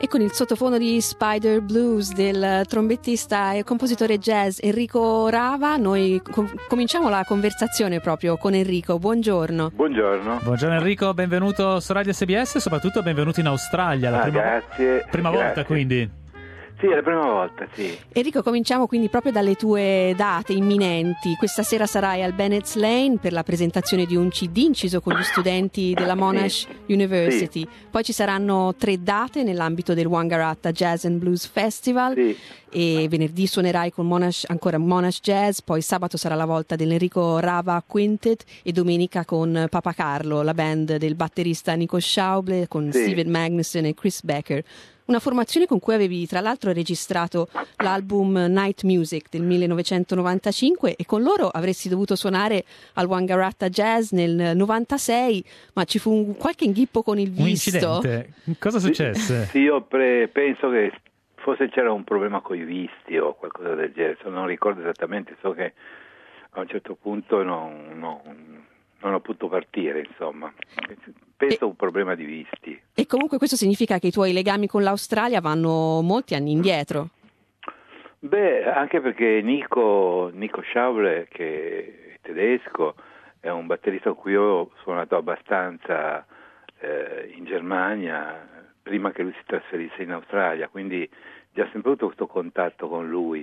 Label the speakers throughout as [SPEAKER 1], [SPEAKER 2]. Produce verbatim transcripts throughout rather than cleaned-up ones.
[SPEAKER 1] con il sottofondo di Spider Blues del trombettista e compositore jazz Enrico Rava. Noi com- cominciamo la conversazione proprio con Enrico. Buongiorno.
[SPEAKER 2] Buongiorno.
[SPEAKER 3] Buongiorno Enrico, benvenuto su Radio S B S e soprattutto benvenuto in Australia. La
[SPEAKER 2] ah,
[SPEAKER 3] prima,
[SPEAKER 2] grazie.
[SPEAKER 3] prima
[SPEAKER 2] grazie.
[SPEAKER 3] volta quindi.
[SPEAKER 2] Sì, è la prima volta, sì.
[SPEAKER 1] Enrico, cominciamo quindi proprio dalle tue date imminenti. Questa sera sarai al Bennett's Lane per la presentazione di un C D inciso con gli studenti della Monash
[SPEAKER 2] sì.
[SPEAKER 1] University.
[SPEAKER 2] Sì.
[SPEAKER 1] Poi ci saranno tre date nell'ambito del Wangaratta Jazz and Blues Festival.
[SPEAKER 2] Sì.
[SPEAKER 1] E venerdì suonerai con Monash, ancora Monash Jazz, poi sabato sarà la volta dell'Enrico Rava Quintet e domenica con Papa Carlo, la band del batterista Nico Schauble con
[SPEAKER 2] sì.
[SPEAKER 1] Steven Magnuson e Chris Becker. Una formazione con cui avevi tra l'altro registrato l'album Night Music del millenovecentonovantacinque e con loro avresti dovuto suonare al Wangaratta Jazz nel novantasei, ma ci fu un, qualche inghippo con il visto.
[SPEAKER 3] Un incidente? Cosa successe?
[SPEAKER 2] Sì, io pre- penso che forse c'era un problema con i visti o qualcosa del genere, non ricordo esattamente, so che a un certo punto non, non, non ho potuto partire, insomma. Penso a un problema di visti.
[SPEAKER 1] E comunque questo significa che i tuoi legami con l'Australia vanno molti anni indietro.
[SPEAKER 2] Beh, anche perché Nico, Nico Schauble, che è tedesco, è un batterista con cui ho suonato abbastanza eh, in Germania, prima che lui si trasferisse in Australia, quindi già sempre avuto questo contatto con lui.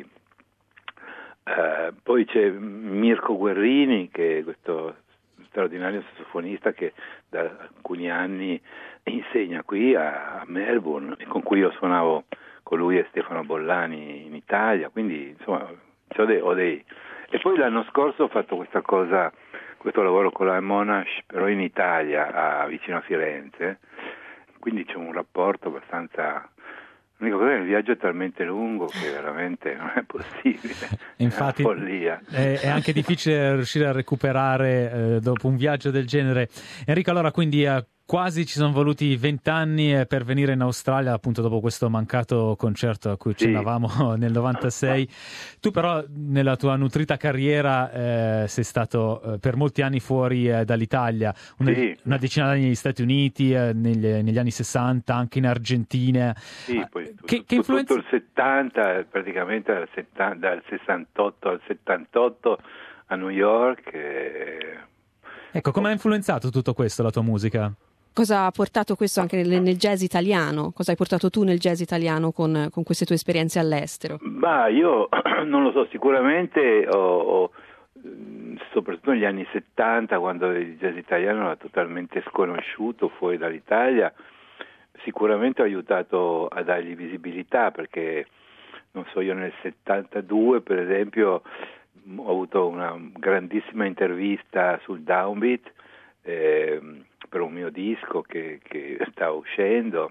[SPEAKER 2] Eh, poi c'è Mirko Guerrini, che è questo straordinario sassofonista che da alcuni anni insegna qui a, a Melbourne e con cui io suonavo con lui e Stefano Bollani in Italia, quindi insomma ho dei, ho dei... E poi l'anno scorso ho fatto questa cosa, questo lavoro con la Monash però in Italia, a, vicino a Firenze, quindi c'è un rapporto abbastanza... L'unica cosa è che il viaggio è talmente lungo che veramente non è possibile.
[SPEAKER 3] Infatti,
[SPEAKER 2] è una follia.
[SPEAKER 3] È, è anche difficile riuscire a recuperare eh, dopo un viaggio del genere. Enrico, allora quindi eh, quasi ci sono voluti vent'anni per venire in Australia, appunto dopo questo mancato concerto a cui
[SPEAKER 2] Sì.
[SPEAKER 3] accennavamo nel novantasei. Tu però nella tua nutrita carriera eh, sei stato eh, per molti anni fuori eh, dall'Italia, una,
[SPEAKER 2] Sì.
[SPEAKER 3] una decina d'anni negli Stati Uniti, eh, negli, negli anni sessanta, anche in Argentina.
[SPEAKER 2] Sì, poi tutto,
[SPEAKER 3] che, che influenza...
[SPEAKER 2] tutto il settanta, praticamente dal, settanta, dal sessantotto al settantotto a New York. E...
[SPEAKER 3] Ecco, come ha influenzato tutto questo la tua musica?
[SPEAKER 1] Cosa ha portato questo anche nel, nel jazz italiano? Cosa hai portato tu nel jazz italiano con, con queste tue esperienze all'estero?
[SPEAKER 2] Ma io non lo so, sicuramente ho, ho, soprattutto negli anni settanta, quando il jazz italiano era totalmente sconosciuto fuori dall'Italia, sicuramente ho aiutato a dargli visibilità, perché non so, io nel settantadue per esempio ho avuto una grandissima intervista sul Downbeat eh, per un mio disco che, che stava uscendo,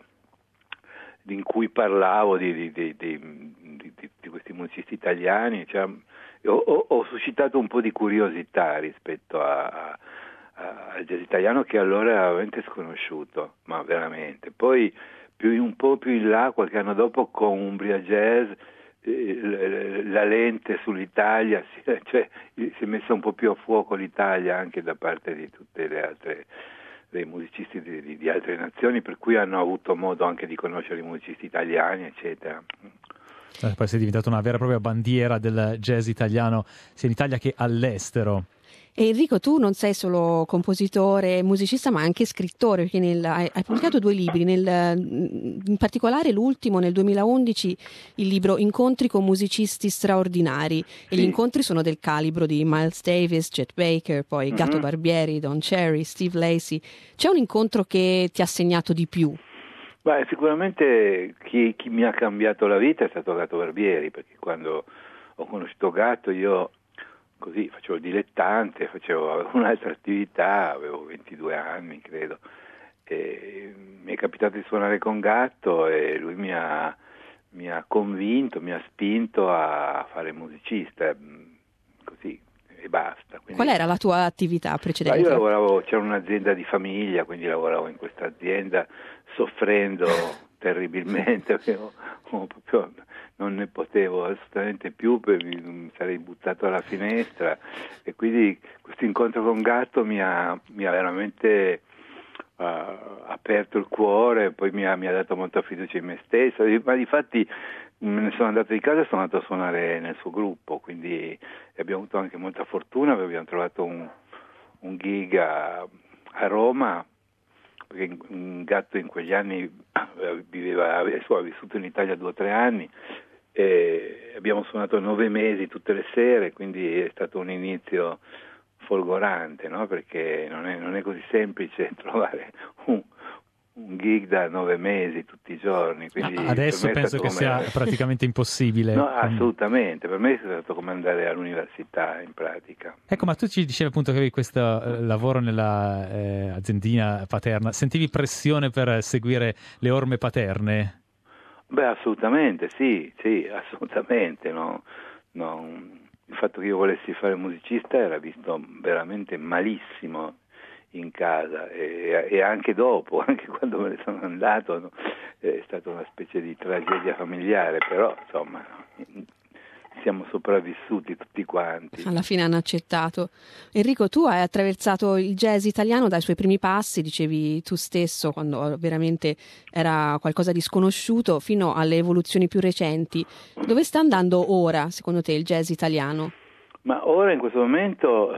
[SPEAKER 2] in cui parlavo di, di, di, di, di, di questi musicisti italiani, cioè, ho, ho, ho suscitato un po' di curiosità rispetto a, a, a, al jazz italiano, che allora era veramente sconosciuto, ma veramente. Poi più, un po' più in là, qualche anno dopo, con Umbria Jazz, eh, la lente sull'Italia, si, cioè, si è messa un po' più a fuoco l'Italia anche da parte di tutte le altre, dei musicisti di, di, di altre nazioni, per cui hanno avuto modo anche di conoscere i musicisti italiani, eccetera.
[SPEAKER 3] Eh, poi sei diventato una vera e propria bandiera del jazz italiano sia in Italia che all'estero.
[SPEAKER 1] E Enrico, tu non sei solo compositore, musicista, ma anche scrittore, perché nel, hai, hai pubblicato due libri, nel, in particolare l'ultimo nel duemilaundici, il libro Incontri con musicisti straordinari,
[SPEAKER 2] Sì.
[SPEAKER 1] e gli incontri sono del calibro di Miles Davis, Chet Baker, poi
[SPEAKER 2] Mm-hmm.
[SPEAKER 1] Gato Barbieri, Don Cherry, Steve Lacy. C'è un incontro che ti ha segnato di più?
[SPEAKER 2] Beh, sicuramente chi, chi mi ha cambiato la vita è stato Gato Barbieri, perché quando ho conosciuto Gatto io così facevo il dilettante, facevo avevo un'altra attività, avevo ventidue anni credo, e mi è capitato di suonare con Gatto e lui mi ha, mi ha convinto, mi ha spinto a fare musicista, così, e basta. Quindi,
[SPEAKER 1] qual era la tua attività precedente?
[SPEAKER 2] io lavoravo, c'era un'azienda di famiglia, quindi lavoravo in questa azienda soffrendo terribilmente, avevo, proprio, non ne potevo assolutamente più, mi sarei buttato alla finestra, e quindi questo incontro con Gatto mi ha, mi ha veramente ha aperto il cuore, poi mi ha, mi ha dato molta fiducia in me stesso, ma difatti me ne sono andato di casa e sono andato a suonare nel suo gruppo, quindi abbiamo avuto anche molta fortuna perché abbiamo trovato un, un gig a, a Roma, perché un gatto in quegli anni viveva, adesso ha vissuto in Italia due o tre anni, e abbiamo suonato nove mesi tutte le sere, quindi è stato un inizio folgorante, no? Perché non è, non è così semplice trovare un, un gig da nove mesi tutti i giorni. Quindi
[SPEAKER 3] adesso penso che sia
[SPEAKER 2] come...
[SPEAKER 3] praticamente impossibile.
[SPEAKER 2] No, assolutamente, per me è stato come andare all'università in pratica.
[SPEAKER 3] Ecco, ma tu ci dicevi appunto che avevi questo eh, lavoro nella eh, aziendina paterna, sentivi pressione per seguire le orme paterne?
[SPEAKER 2] Beh, assolutamente, sì, sì, assolutamente, no, no. Il fatto che io volessi fare musicista era visto veramente malissimo in casa e, e anche dopo, anche quando me ne sono andato, no? È stata una specie di tragedia familiare, però insomma siamo sopravvissuti tutti quanti.
[SPEAKER 1] Alla fine hanno accettato. Enrico, tu hai attraversato il jazz italiano dai suoi primi passi, dicevi tu stesso, quando veramente era qualcosa di sconosciuto, fino alle evoluzioni più recenti. Dove sta andando ora, secondo te, il jazz italiano?
[SPEAKER 2] Ma ora in questo momento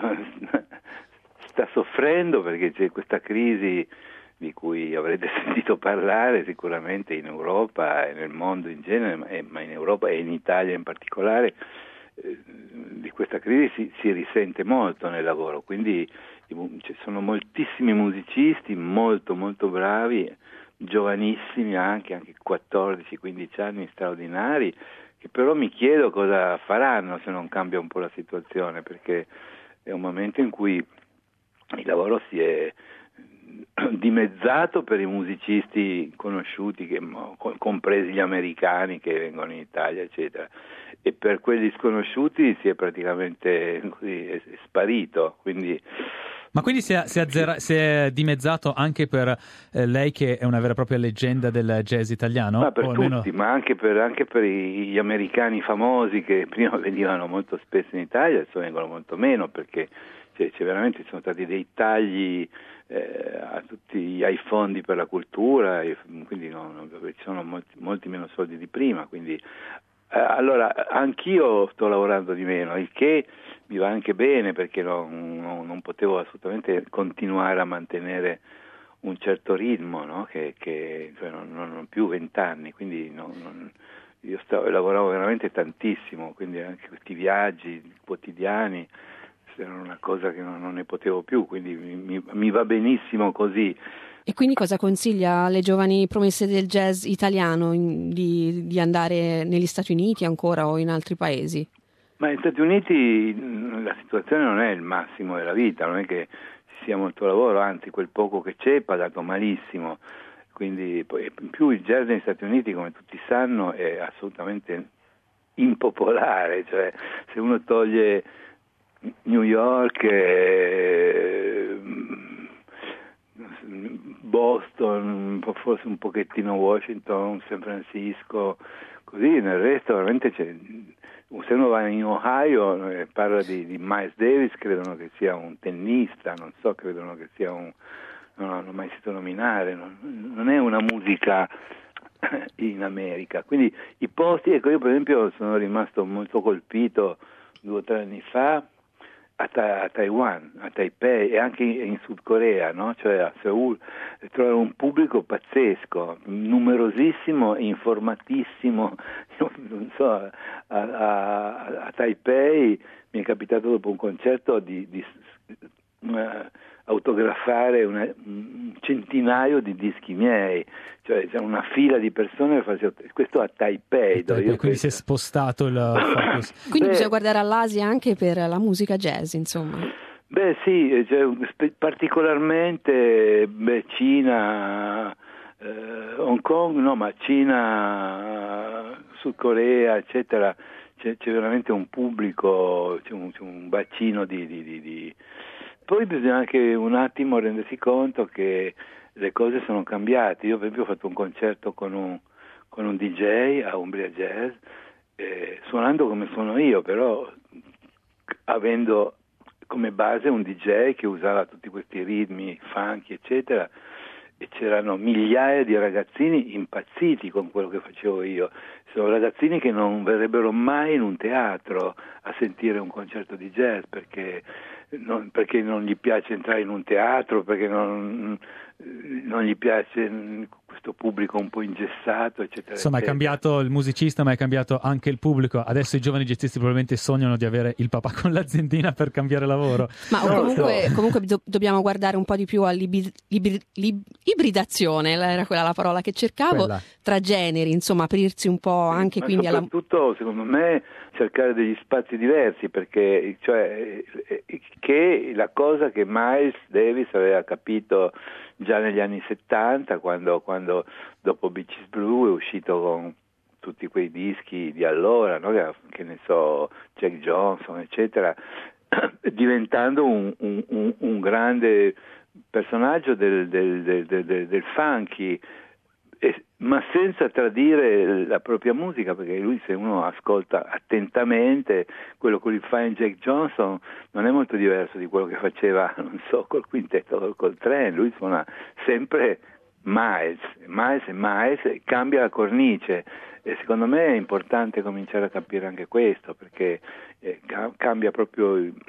[SPEAKER 2] sta soffrendo perché c'è questa crisi di cui avrete sentito parlare sicuramente in Europa e nel mondo in genere, ma in Europa e in Italia in particolare. Eh, di questa crisi si, si risente molto nel lavoro, quindi ci sono moltissimi musicisti molto molto bravi, giovanissimi anche, anche quattordici quindici anni, straordinari, che però mi chiedo cosa faranno se non cambia un po' la situazione, perché è un momento in cui il lavoro si è dimezzato per i musicisti conosciuti, che, compresi gli americani che vengono in Italia, eccetera, e per quelli sconosciuti si è praticamente così, è, è sparito, quindi...
[SPEAKER 3] Ma quindi si è, si, è azzera, si è dimezzato anche per eh, lei, che è una vera e propria leggenda del jazz italiano?
[SPEAKER 2] Ma per
[SPEAKER 3] o
[SPEAKER 2] tutti,
[SPEAKER 3] almeno...
[SPEAKER 2] ma anche per, anche per gli americani famosi che prima venivano molto spesso in Italia, adesso vengono molto meno, perché c'è, c'è veramente, ci sono stati dei tagli eh, a tutti ai fondi per la cultura, e quindi no, no, ci sono molti, molti meno soldi di prima, quindi eh, allora anch'io sto lavorando di meno, il che mi va anche bene, perché non, non, non potevo assolutamente continuare a mantenere un certo ritmo, no? che, che cioè non, non ho più vent'anni, quindi non, non, io stavo, lavoravo veramente tantissimo, quindi anche questi viaggi quotidiani erano una cosa che non, non ne potevo più, quindi mi, mi va benissimo così.
[SPEAKER 1] E quindi cosa consiglia alle giovani promesse del jazz italiano in, di, di andare negli Stati Uniti ancora o in altri paesi?
[SPEAKER 2] Ma negli Stati Uniti la situazione non è il massimo della vita, non è che ci sia molto lavoro, anzi quel poco che c'è è pagato malissimo, quindi poi, in più il jazz negli Stati Uniti, come tutti sanno, è assolutamente impopolare, cioè se uno toglie New York, eh, Boston, forse un pochettino Washington, San Francisco, così nel resto veramente c'è. Se uno va in Ohio e parla di, di Miles Davis, credono che sia un tennista, non so, credono che sia un... non l'hanno mai sentito nominare, non, non è una musica in America. Quindi i posti, ecco, io per esempio sono rimasto molto colpito due o tre anni fa a, Ta- a Taiwan, a Taipei e anche in, in Sud Corea, no? Cioè a Seoul, trovare un pubblico pazzesco, numerosissimo, informatissimo. Io, non so, a, a, a Taipei mi è capitato dopo un concerto di, di uh, autografare una, un centinaio di dischi miei, cioè c'è una fila di persone, questo a Taipei. Dove io
[SPEAKER 3] quindi
[SPEAKER 2] questo...
[SPEAKER 3] si è spostato il focus.
[SPEAKER 1] Quindi
[SPEAKER 2] Beh,
[SPEAKER 1] bisogna guardare all'Asia anche per la musica jazz, insomma.
[SPEAKER 2] Beh sì, cioè, particolarmente beh, Cina, eh, Hong Kong, no, ma Cina, Sud Corea, eccetera, c'è, c'è veramente un pubblico, c'è un, c'è un bacino di, di, di, di... Poi bisogna anche un attimo rendersi conto che le cose sono cambiate. Io per esempio ho fatto un concerto con un, con un D J a Umbria Jazz, eh, suonando come suono io, però avendo come base un D J che usava tutti questi ritmi funky, eccetera, e c'erano migliaia di ragazzini impazziti con quello che facevo io. Sono ragazzini che non verrebbero mai in un teatro a sentire un concerto di jazz perché non, perché non gli piace entrare in un teatro, perché non, non gli piace questo pubblico un po' ingessato, eccetera.
[SPEAKER 3] Insomma,
[SPEAKER 2] eccetera.
[SPEAKER 3] è cambiato il musicista, ma è cambiato anche il pubblico. Adesso i giovani jazzisti probabilmente sognano di avere il papà con l'aziendina per cambiare lavoro.
[SPEAKER 1] Ma
[SPEAKER 2] No,
[SPEAKER 1] comunque,
[SPEAKER 2] so.
[SPEAKER 1] comunque do- dobbiamo guardare un po' di più all'ibridazione, era quella la parola che cercavo,
[SPEAKER 3] Quella.
[SPEAKER 1] tra generi, insomma, aprirsi un po' anche
[SPEAKER 2] Ma
[SPEAKER 1] quindi alla...
[SPEAKER 2] soprattutto, secondo me, cercare degli spazi diversi, perché cioè, che la cosa che Miles Davis aveva capito già negli anni settanta, quando, quando dopo Beaches Blue è uscito con tutti quei dischi di allora, no? Che ne so, Jack Johnson, eccetera, diventando un, un, un, un grande personaggio del, del, del, del, del funky, eh, ma senza tradire la propria musica, perché lui, se uno ascolta attentamente quello che lui fa in Jack Johnson, non è molto diverso di quello che faceva, non so, col quintetto, col, col Trent. Lui suona sempre Miles, Miles e Miles, e cambia la cornice, e secondo me è importante cominciare a capire anche questo, perché eh, ca- cambia proprio il,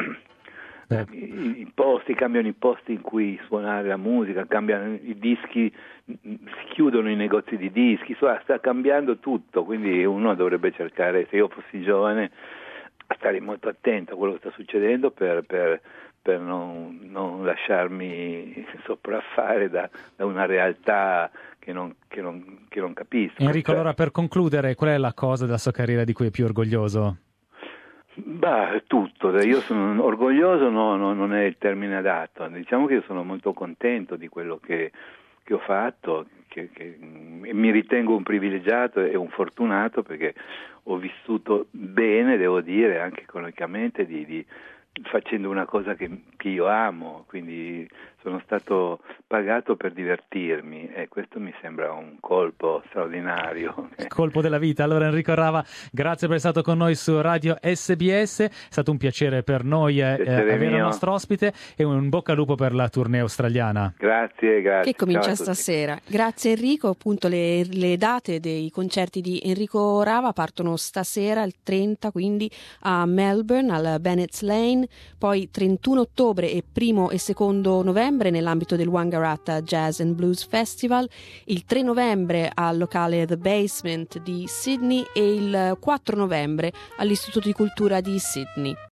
[SPEAKER 2] I, i posti, cambiano i posti in cui suonare la musica, cambiano i dischi, si chiudono i negozi di dischi, sta cambiando tutto, quindi uno dovrebbe cercare, se io fossi giovane, a stare molto attento a quello che sta succedendo per, per, per non, non lasciarmi sopraffare da, da una realtà che non, che non, che non capisco.
[SPEAKER 3] Enrico,
[SPEAKER 2] cioè,
[SPEAKER 3] allora, per concludere, qual è la cosa della sua carriera di cui è più orgoglioso?
[SPEAKER 2] Bah, tutto, io sono orgoglioso, no, no, non è il termine adatto, diciamo che io sono molto contento di quello che, che ho fatto, che, che mi ritengo un privilegiato e un fortunato, perché ho vissuto bene, devo dire, anche economicamente, di, di, facendo una cosa che, che io amo, quindi sono stato pagato per divertirmi, e questo mi sembra un colpo straordinario.
[SPEAKER 3] Colpo della vita. Allora, Enrico Rava, grazie per essere stato con noi su Radio S B S, è stato un piacere per noi eh, avere il nostro ospite, e un bocca al lupo per la tournée australiana.
[SPEAKER 2] Grazie, grazie.
[SPEAKER 1] Che comincia stasera. Grazie Enrico, appunto le, le date dei concerti di Enrico Rava partono stasera, il trenta, quindi a Melbourne, al Bennett's Lane, poi trentuno ottobre e primo e secondo novembre nell'ambito del Wangaratta Jazz and Blues Festival, il tre novembre al locale The Basement di Sydney e il quattro novembre all'Istituto di Cultura di Sydney.